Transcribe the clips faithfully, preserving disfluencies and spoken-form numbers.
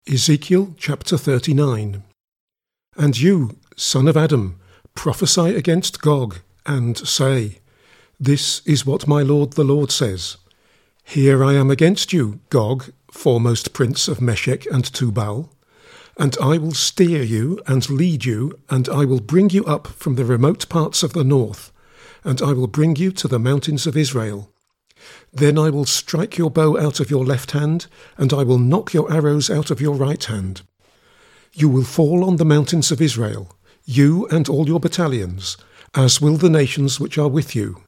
Ezekiel chapter thirty-nine. And you, son of Adam, prophesy against Gog, and say, This is what my Lord the Lord says. Here I am against you, Gog, foremost prince of Meshech and Tubal, and I will steer you and lead you, and I will bring you up from the remote parts of the north, and I will bring you to the mountains of Israel. Then I will strike your bow out of your left hand, and I will knock your arrows out of your right hand. You will fall on the mountains of Israel, you and all your battalions, as will the nations which are with you.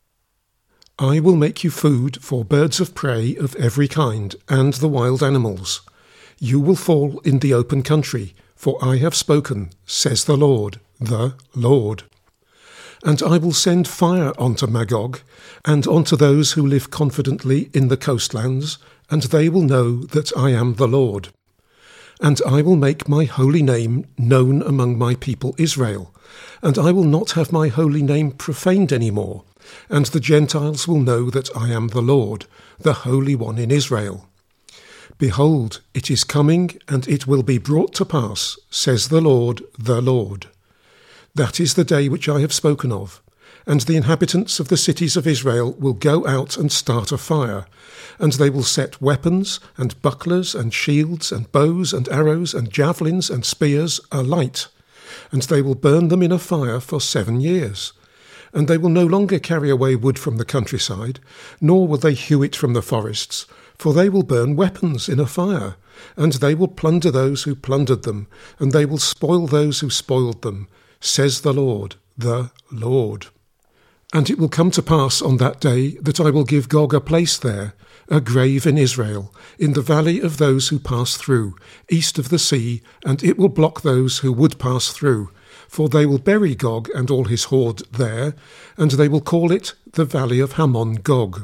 I will make you food for birds of prey of every kind, and the wild animals. You will fall in the open country, for I have spoken, says the Lord, the Lord. And I will send fire onto Magog, and onto those who live confidently in the coastlands, and they will know that I am the Lord. And I will make my holy name known among my people Israel, and I will not have my holy name profaned any more, and the Gentiles will know that I am the Lord, the Holy One in Israel. Behold, it is coming, and it will be brought to pass, says the Lord, the Lord. That is the day which I have spoken of, and the inhabitants of the cities of Israel will go out and start a fire, and they will set weapons, and bucklers, and shields, and bows, and arrows, and javelins, and spears alight, and they will burn them in a fire for seven years. And they will no longer carry away wood from the countryside, nor will they hew it from the forests, for they will burn weapons in a fire, and they will plunder those who plundered them, and they will spoil those who spoiled them, says the Lord, the Lord. And it will come to pass on that day that I will give Gog a place there, a grave in Israel, in the valley of those who pass through, east of the sea, and it will block those who would pass through. For they will bury Gog and all his horde there, and they will call it the valley of Hamon Gog.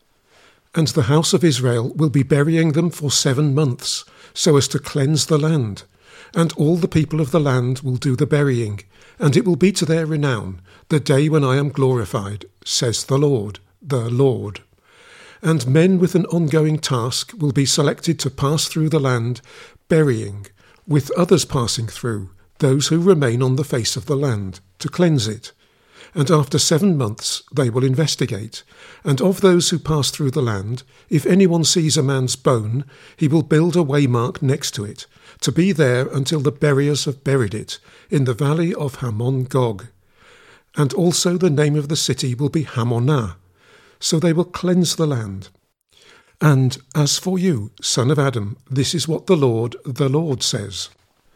And the house of Israel will be burying them for seven months, so as to cleanse the land. And all the people of the land will do the burying, and it will be to their renown, the day when I am glorified, says the Lord, the Lord. And men with an ongoing task will be selected to pass through the land, burying, with others passing through, those who remain on the face of the land, to cleanse it. And after seven months they will investigate, and of those who pass through the land, if anyone sees a man's bone, he will build a waymark next to it, to be there until the buriers have buried it, in the valley of Hamon Gog. And also the name of the city will be Hamonah, so they will cleanse the land. And as for you, son of Adam, this is what the Lord, the Lord says.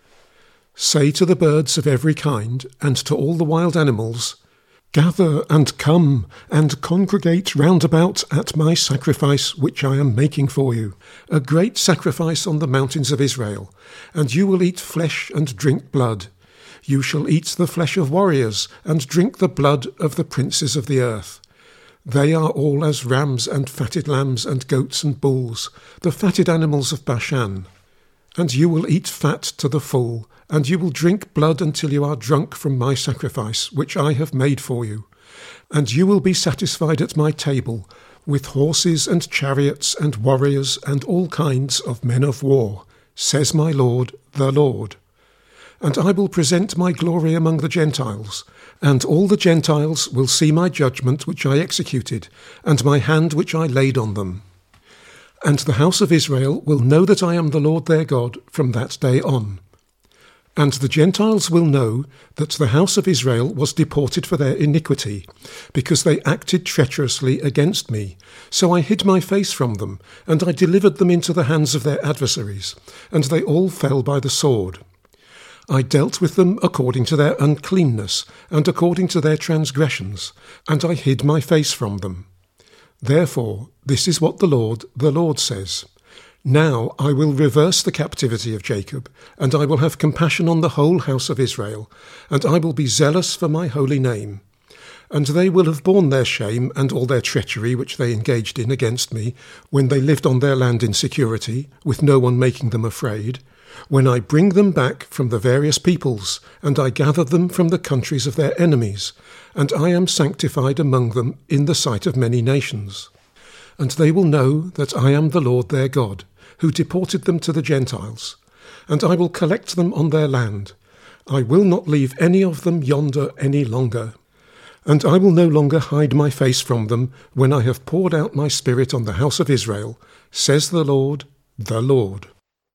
Say to the birds of every kind, and to all the wild animals, Gather and come, and congregate round about at my sacrifice which I am making for you, a great sacrifice on the mountains of Israel, and you will eat flesh and drink blood. You shall eat the flesh of warriors, and drink the blood of the princes of the earth. They are all as rams and fatted lambs and goats and bulls, the fatted animals of Bashan. And you will eat fat to the full, and you will drink blood until you are drunk from my sacrifice, which I have made for you. And you will be satisfied at my table, with horses and chariots and warriors and all kinds of men of war, says my Lord, the Lord. And I will present my glory among the Gentiles, and all the Gentiles will see my judgment which I executed, and my hand which I laid on them. And the house of Israel will know that I am the Lord their God from that day on. And the Gentiles will know that the house of Israel was deported for their iniquity, because they acted treacherously against me. So I hid my face from them, and I delivered them into the hands of their adversaries, and they all fell by the sword. I dealt with them according to their uncleanness, and according to their transgressions, and I hid my face from them. Therefore, this is what the Lord, the Lord says. Now I will reverse the captivity of Jacob, and I will have compassion on the whole house of Israel, and I will be zealous for my holy name. And they will have borne their shame and all their treachery which they engaged in against me, when they lived on their land in security, with no one making them afraid, when I bring them back from the various peoples, and I gather them from the countries of their enemies, and I am sanctified among them in the sight of many nations. And they will know that I am the Lord their God, who deported them to the Gentiles, and I will collect them on their land. I will not leave any of them yonder any longer. And I will no longer hide my face from them when I have poured out my spirit on the house of Israel, says the Lord, the Lord.